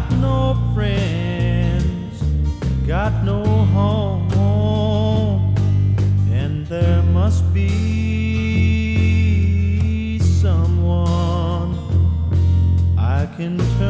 no friends, got no home, and there must be someone I can turn